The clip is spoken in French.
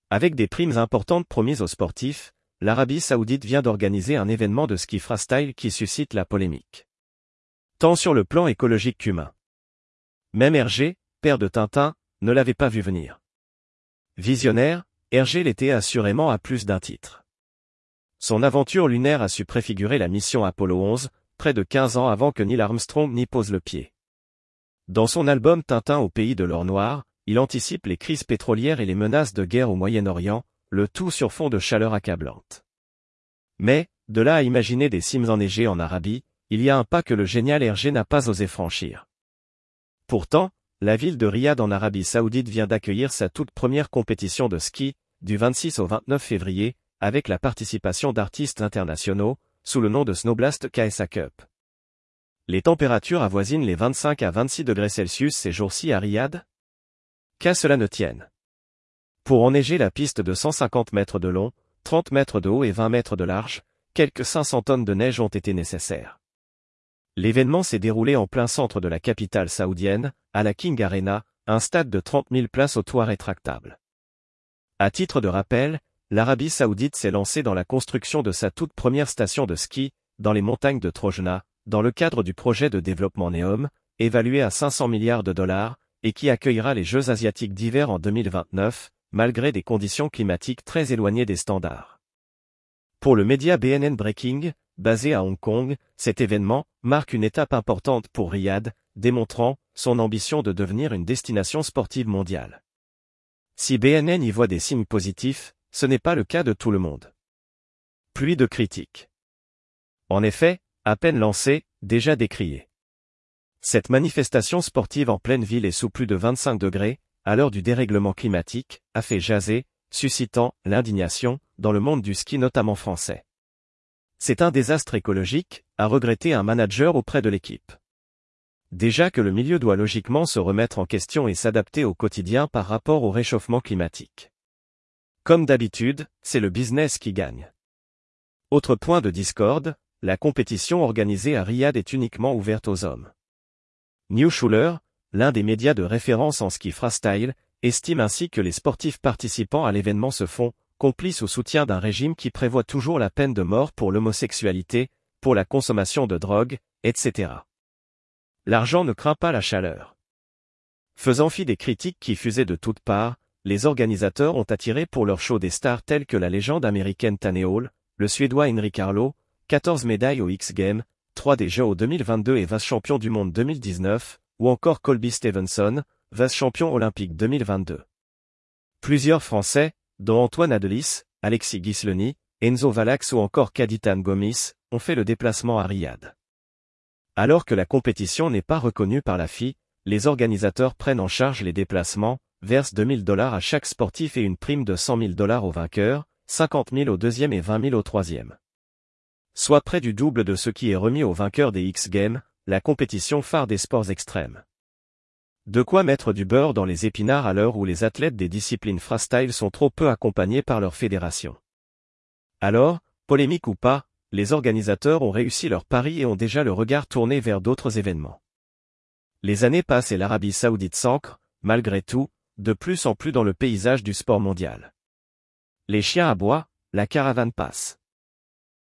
Avec des primes importantes promises aux sportifs, l'Arabie Saoudite vient d'organiser un événement de ski freestyle qui suscite la polémique. Tant sur le plan écologique qu'humain. Même Hergé, père de Tintin, ne l'avait pas vu venir. Visionnaire, Hergé l'était assurément à plus d'un titre. Son aventure lunaire a su préfigurer la mission Apollo 11, près de 15 ans avant que Neil Armstrong n'y pose le pied. Dans son album Tintin au pays de l'or noir, il anticipe les crises pétrolières et les menaces de guerre au Moyen-Orient, le tout sur fond de chaleur accablante. Mais, de là à imaginer des cimes enneigées en Arabie, il y a un pas que le génial Hergé n'a pas osé franchir. Pourtant, la ville de Riyad en Arabie Saoudite vient d'accueillir sa toute première compétition de ski, du 26 au 29 février, avec la participation d'artistes internationaux, sous le nom de Snowblast KSA Cup. Les températures avoisinent les 25 à 26 degrés Celsius ces jours-ci à Riyad? Qu'à cela ne tienne. Pour enneiger la piste de 150 mètres de long, 30 mètres de haut et 20 mètres de large, quelques 500 tonnes de neige ont été nécessaires. L'événement s'est déroulé en plein centre de la capitale saoudienne, à la King Arena, un stade de 30 000 places au toit rétractable. À titre de rappel, l'Arabie Saoudite s'est lancée dans la construction de sa toute première station de ski, dans les montagnes de Trojna, dans le cadre du projet de développement NEOM, évalué à 500 milliards de dollars, et qui accueillera les Jeux asiatiques d'hiver en 2029, malgré des conditions climatiques très éloignées des standards. Pour le média BNN Breaking, basé à Hong Kong, cet événement marque une étape importante pour Riyad, démontrant son ambition de devenir une destination sportive mondiale. Si BNN y voit des signes positifs, ce n'est pas le cas de tout le monde. Pluie de critiques. En effet, à peine lancée, déjà décriée. Cette manifestation sportive en pleine ville et sous plus de 25 degrés, à l'heure du dérèglement climatique, a fait jaser, suscitant l'indignation dans le monde du ski notamment français. C'est un désastre écologique, a regretté un manager auprès de l'équipe. Déjà que le milieu doit logiquement se remettre en question et s'adapter au quotidien par rapport au réchauffement climatique. Comme d'habitude, c'est le business qui gagne. Autre point de discorde, la compétition organisée à Riyad est uniquement ouverte aux hommes. New Schuler, l'un des médias de référence en ski freestyle, estime ainsi que les sportifs participants à l'événement se font complices au soutien d'un régime qui prévoit toujours la peine de mort pour l'homosexualité, pour la consommation de drogue, etc. L'argent ne craint pas la chaleur. Faisant fi des critiques qui fusaient de toutes parts, les organisateurs ont attiré pour leur show des stars telles que la légende américaine Tanner Hall, le Suédois Henrik Harlaut, 14 médailles aux X-Games, 3 des Jeux au 2022 et vice-champion du monde 2019, ou encore Colby Stevenson, vice-champion olympique 2022. Plusieurs Français, dont Antoine Adelis, Alexis Ghisloni, Enzo Valax ou encore Kaditan Gomis, ont fait le déplacement à Riyad. Alors que la compétition n'est pas reconnue par la FI, les organisateurs prennent en charge les déplacements, versent $2 000 à chaque sportif et une prime de $100 000 au vainqueur, 50 000 au deuxième et 20 000 au troisième. Soit près du double de ce qui est remis au vainqueur des X-Games, la compétition phare des sports extrêmes. De quoi mettre du beurre dans les épinards à l'heure où les athlètes des disciplines freestyle sont trop peu accompagnés par leur fédération. Alors, polémique ou pas, les organisateurs ont réussi leur pari et ont déjà le regard tourné vers d'autres événements. Les années passent et l'Arabie Saoudite s'ancre, malgré tout, de plus en plus dans le paysage du sport mondial. Les chiens aboient, la caravane passe.